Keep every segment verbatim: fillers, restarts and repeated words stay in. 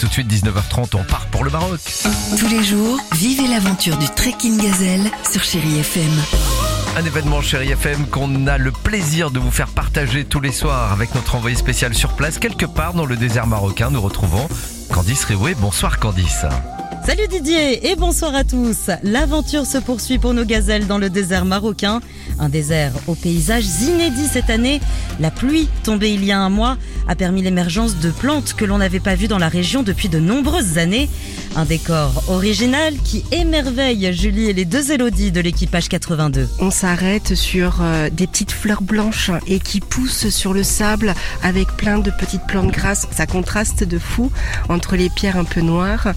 Tout de suite, dix-neuf heures trente, on part pour le Maroc. Tous les jours, vivez l'aventure du Trekking Gazelle sur Chérie F M. Un événement Chérie F M qu'on a le plaisir de vous faire partager tous les soirs avec notre envoyé spécial sur place, quelque part dans le désert marocain. Nous retrouvons Candice Réoué. Bonsoir Candice. Salut Didier et bonsoir à tous. L'aventure se poursuit pour nos gazelles dans le désert marocain. Un désert aux paysages inédits cette année. La pluie tombée il y a un mois a permis l'émergence de plantes que l'on n'avait pas vues dans la région depuis de nombreuses années. Un décor original qui émerveille Julie et les deux Élodie de l'équipage quatre-vingt-deux. On s'arrête sur euh, des petites fleurs blanches et qui poussent sur le sable avec plein de petites plantes grasses. Ça contraste de fou entre les pierres un peu noires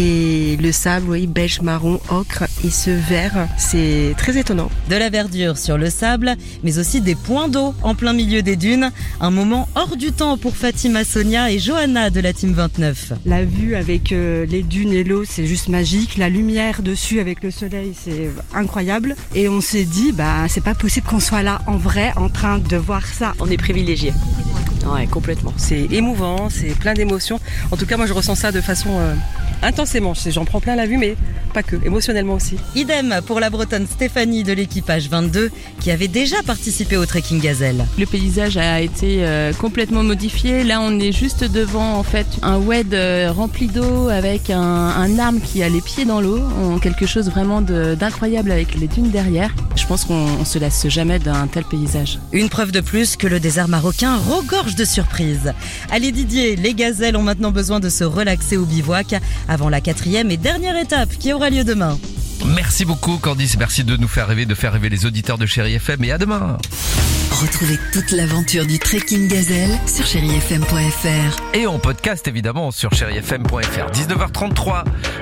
et le sable, oui, beige, marron, ocre et ce vert. C'est très étonnant. De la verdure sur le sable, mais aussi des points d'eau en plein milieu des dunes. Un moment hors du temps pour Fatima, Sonia et Johanna de la Team vingt-neuf. La vue avec euh, les dunes et l'eau, c'est juste magique. La lumière dessus avec le soleil, c'est incroyable. Et on s'est dit, bah, c'est pas possible qu'on soit là en vrai, en train de voir ça. On est privilégiés. Ouais, complètement. C'est émouvant, c'est plein d'émotions. En tout cas, moi, je ressens ça de façon euh, intensément. J'en prends plein la vue, mais pas que, émotionnellement aussi. Idem pour la Bretonne Stéphanie de l'équipage vingt-deux qui avait déjà participé au Trekking Gazelle. Le paysage a été euh, complètement modifié. Là, on est juste devant en fait un oued euh, rempli d'eau avec un, un arbre qui a les pieds dans l'eau. On, quelque chose vraiment de, d'incroyable avec les dunes derrière. Je pense qu'on on se lasse jamais d'un tel paysage. Une preuve de plus que le désert marocain regorge de surprises. Allez Didier, les gazelles ont maintenant besoin de se relaxer au bivouac avant la quatrième et dernière étape qui aura lieu demain. Merci beaucoup Candice, merci de nous faire rêver, de faire rêver les auditeurs de Chérie F M et à demain. Retrouvez toute l'aventure du Trekking Gazelle sur chérie f m point f r. Et en podcast évidemment sur chérie f m point f r. dix-neuf heures trente-trois.